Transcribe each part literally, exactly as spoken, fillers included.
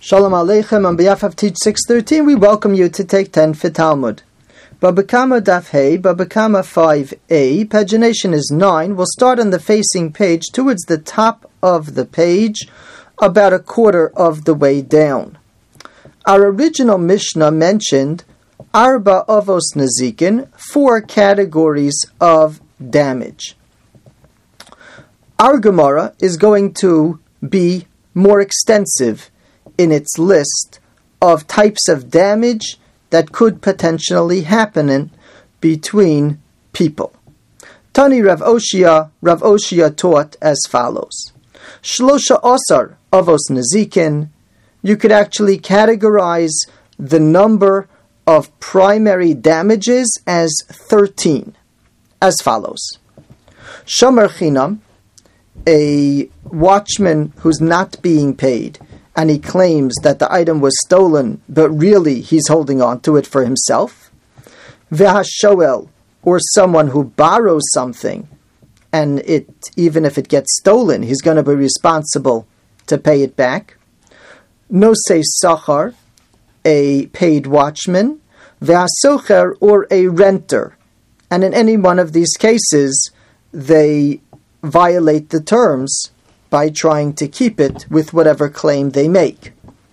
Shalom Aleichem, on behalf of Teach six thirteen, we welcome you to take ten for Talmud. Baba Kama Daf Hey, Baba Kama five A, pagination is nine. We'll start on the facing page towards the top of the page, about a quarter of the way down. Our original Mishnah mentioned Arba Avos Nazikin, four categories of damage. Our Gemara is going to be more extensive in its list of types of damage that could potentially happen in between people. Tani Rav Oshia, Rav Oshia taught as follows. Shlosha Osar Avos Nazikin, you could actually categorize the number of primary damages as thirteen, as follows. Shomer Chinam, a watchman who's not being paid, and he claims that the item was stolen, but really he's holding on to it for himself. V'hashoel, or someone who borrows something, and it even if it gets stolen, he's going to be responsible to pay it back. Nosei sachar, a paid watchman. V'hasocher, or a renter. And in any one of these cases, they violate the terms by trying to keep it with whatever claim they make.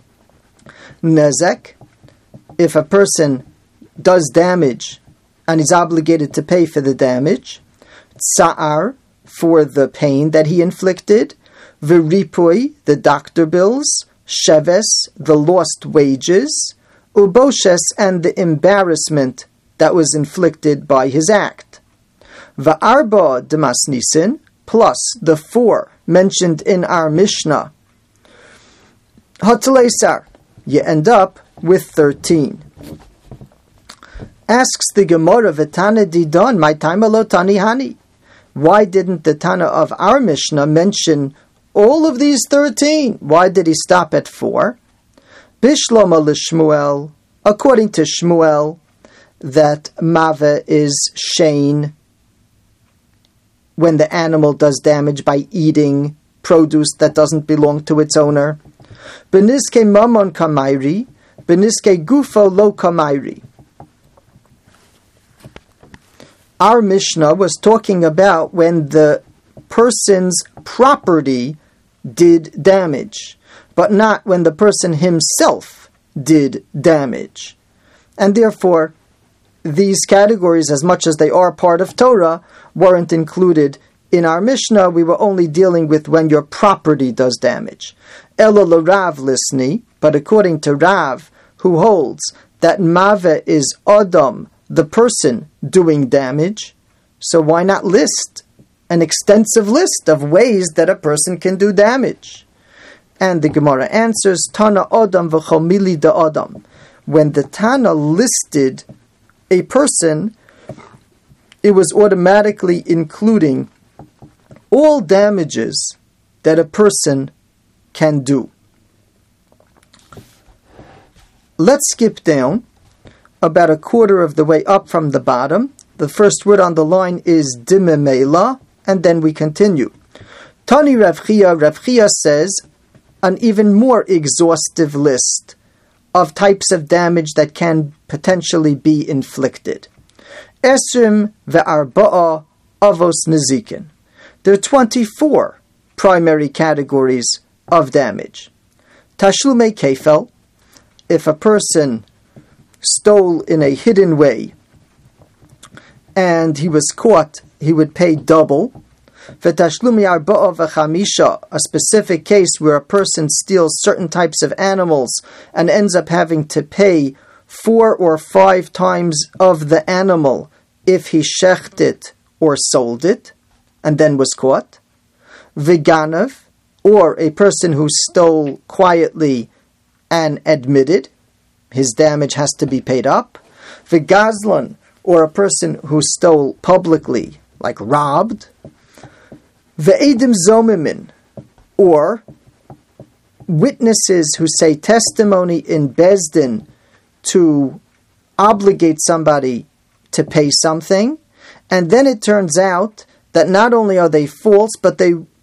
Nezek, if a person does damage and is obligated to pay for the damage. Tsa'ar, for the pain that he inflicted. V'ripui, the doctor bills. Sheves, the lost wages. Uboshes, and the embarrassment that was inflicted by his act. Va'arba demasnisin, plus the four mentioned in our Mishnah. Hatalesar, you end up with thirteen. Asks the Gemara, V'tana didon, my time alotani hani. Why didn't the Tana of our Mishnah mention all of these thirteen? Why did he stop at four? Bishloma l'Shmuel, according to Shmuel, that Mave is Shane when the animal does damage by eating produce that doesn't belong to its owner. Beniske mamon kamairi, beniske gufo lo kamairi. Our Mishnah was talking about when the person's property did damage, but not when the person himself did damage. And therefore, these categories, as much as they are part of Torah, weren't included in our Mishnah. We were only dealing with when your property does damage. Elo l'Rav lisni, but according to Rav, who holds that Mave is Adam, the person doing damage, so why not list an extensive list of ways that a person can do damage? And the Gemara answers, Tana Adam v'chomili da Adam. When the Tana listed a person, it was automatically including all damages that a person can do. Let's skip down about a quarter of the way up from the bottom. The first word on the line is dimemela, and then we continue. Tani Rav Chia, Rav Chia says an even more exhaustive list of types of damage that can potentially be inflicted. Esrim ve'arba'a avos nezikin. There are twenty-four primary categories of damage. Tashlume kefel, if a person stole in a hidden way and he was caught, he would pay double. V'tashlumi arba'a v'chamisha, a specific case where a person steals certain types of animals and ends up having to pay four or five times of the animal if he shecht it or sold it and then was caught. V'ganav, or a person who stole quietly and admitted, his damage has to be paid up. V'gazlan, or a person who stole publicly, like robbed. Ve'edim zomimin, or witnesses who say testimony in Bezdin to obligate somebody to pay something, and then it turns out that not only are they false, but they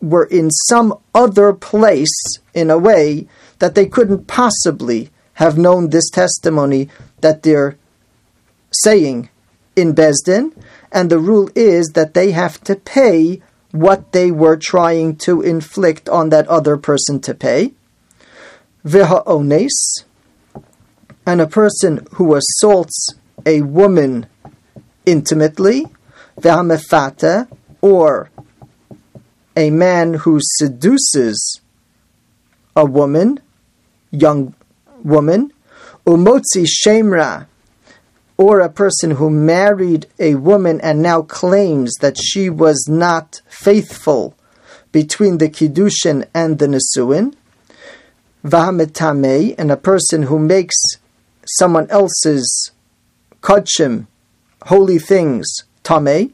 were in some other place in a way that they couldn't possibly have known this testimony that they're saying in Beis Din, and the rule is that they have to pay what they were trying to inflict on that other person to pay. V'ha'ones, and a person who assaults a woman intimately, v'ha'mefata, or a man who seduces a woman, young woman, umotzi shemra, or a person who married a woman and now claims that she was not faithful between the kiddushin and the nesuin, v'hametamei, and a person who makes someone else's kodshim, holy things, tamei,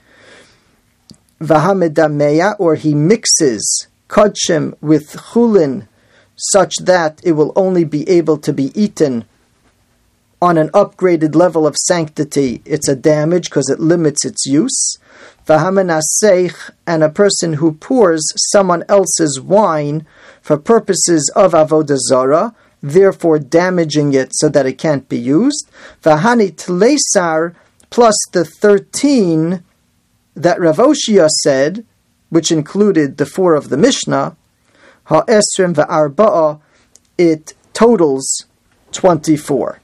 v'hamedameya, or he mixes kodshim with chulin such that it will only be able to be eaten on an upgraded level of sanctity. It's a damage because it limits its use. V'hamenaseich, and a person who pours someone else's wine for purposes of avodah zarah, therefore damaging it so that it can't be used. V'hani tleisar, plus the thirteen that Rav Oshia said, which included the four of the Mishnah, ha'esrim v'arba'a, it totals twenty-four.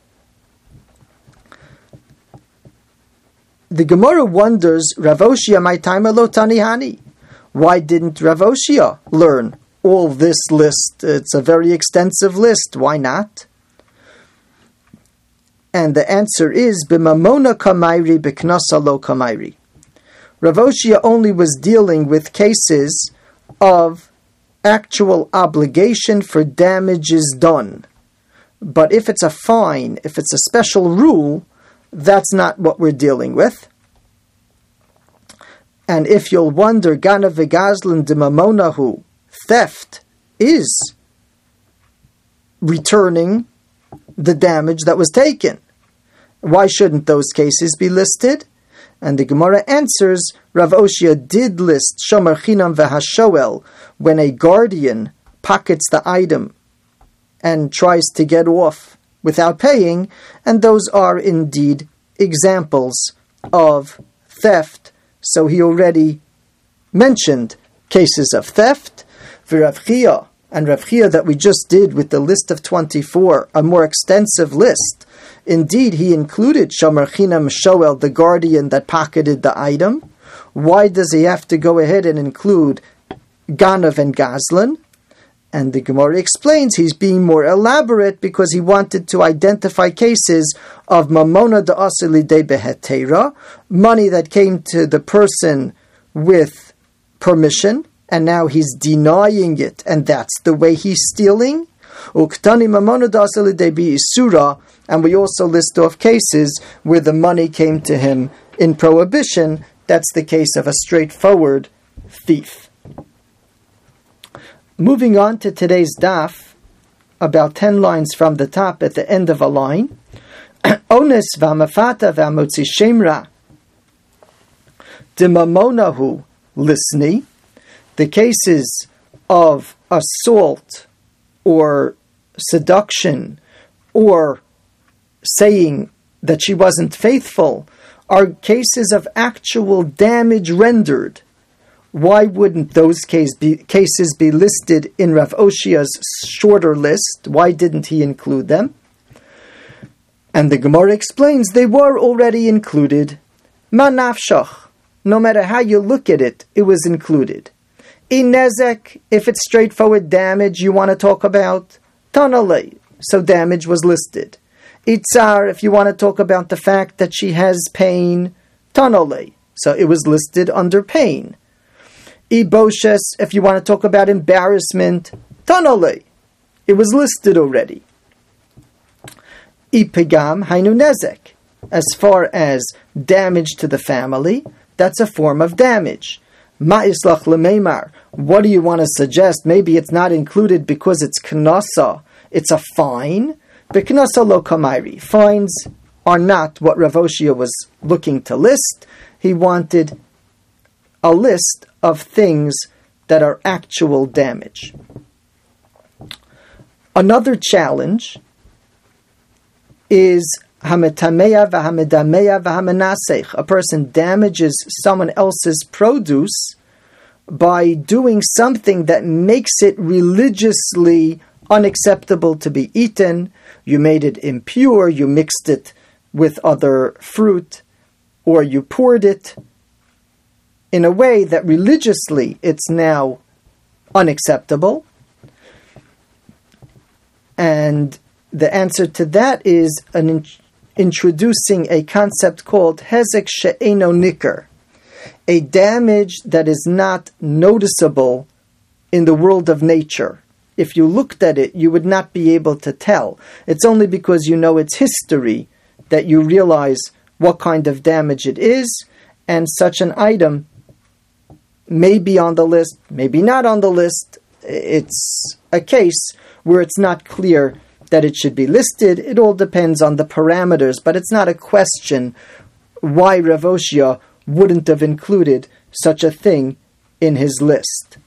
The Gemara wonders, Rav Oshia my timer lo tanihani. Why didn't Rav Oshia learn all this list? It's a very extensive list. Why not? And the answer is, b'mamona kamairi b'knasa lo kamairi. Rav Oshia only was dealing with cases of actual obligation for damages done. But if it's a fine, if it's a special rule, that's not what we're dealing with. And if you'll wonder, Gana v'gazlan d'mamonahu, theft is returning the damage that was taken. Why shouldn't those cases be listed? And the Gemara answers, Rav Oshia did list shomer chinam v'hashoel, when a guardian pockets the item and tries to get off without paying, and those are indeed examples of theft. So he already mentioned cases of theft. V'Rav Chia, and Rav Chia that we just did with the list of twenty-four, a more extensive list. Indeed, he included shomer chinam shoel, the guardian that pocketed the item. Why does he have to go ahead and include ganav and gazlan? And the Gemara explains he's being more elaborate because he wanted to identify cases of mamona da'aseh lidei behetera, money that came to the person with permission, and now he's denying it, and that's the way he's stealing. Uktani mamona da'aseh lidei bi'isura, and we also list off cases where the money came to him in prohibition. That's the case of a straightforward thief. Moving on to today's daf, about ten lines from the top at the end of a line. Ones v'amafata v'amotzi shemra d'mamonahu lisni, the cases of assault or seduction or saying that she wasn't faithful are cases of actual damage rendered. Why wouldn't those case be, cases be listed in Rav Oshia's shorter list? Why didn't he include them? And the Gemara explains they were already included. Ma nafshach, no matter how you look at it, it was included. Inezek, if it's straightforward damage you want to talk about, tanale, so damage was listed. Itzar, if you want to talk about the fact that she has pain, tanale, so it was listed under pain. Iboshes, if you want to talk about embarrassment, tanale, it was listed already. Ipegam, hainu nezek, as far as damage to the family, that's a form of damage. Ma'islach lemeimar, what do you want to suggest? Maybe it's not included because it's knasa, it's a fine. But knasa lo kamairi, fines are not what Rav Oshia was looking to list. He wanted a list of things that are actual damage. Another challenge is hametameya v'hamedameya v'hamenasech. A person damages someone else's produce by doing something that makes it religiously unacceptable to be eaten. You made it impure, you mixed it with other fruit, or you poured it in a way that religiously it's now unacceptable. And the answer to that is an in- introducing a concept called hezek she'eino nicker, a damage that is not noticeable in the world of nature. If you looked at it, you would not be able to tell. It's only because you know its history that you realize what kind of damage it is, and such an item may be on the list, maybe not on the list. It's a case where it's not clear that it should be listed. It all depends on the parameters, but it's not a question why Rav Oshia wouldn't have included such a thing in his list.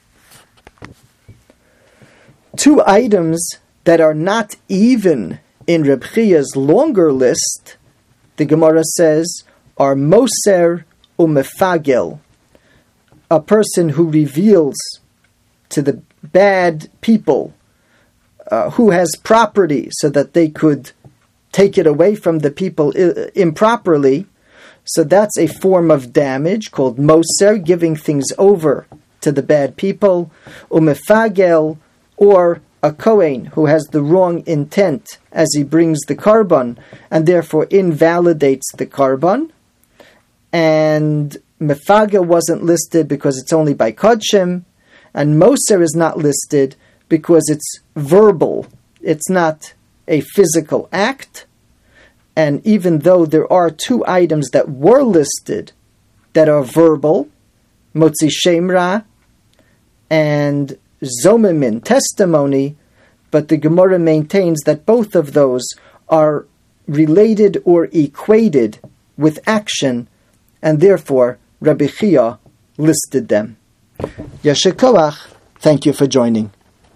Two items that are not even in Reb Chia's longer list, the Gemara says, are moser umefagel, a person who reveals to the bad people uh, who has property so that they could take it away from the people I- improperly. So that's a form of damage called moser, giving things over to the bad people. Umefagel, or a Kohen who has the wrong intent as he brings the Karban and therefore invalidates the Karban. And Mefagel wasn't listed because it's only by Kodshim, and Moser is not listed because it's verbal. It's not a physical act. And even though there are two items that were listed that are verbal, Motzi Shemra and Zomemin, testimony, but the Gemara maintains that both of those are related or equated with action, and therefore Rabbi Chia listed them. Yasher Koach, thank you for joining.